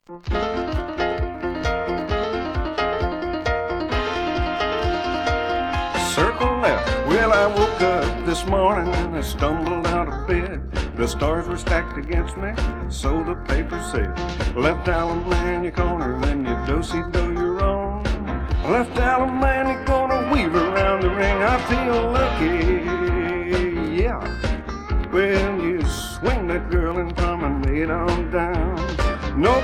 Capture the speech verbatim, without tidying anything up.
Circle left. Well, I woke up this morning and I stumbled out of bed. The stars were stacked against me, so the paper said. Left Alamany corner, then you do-si-do your own. Left Alamany corner, weave around the ring. I feel lucky, yeah. When you swing that girl in from and lay it on down. No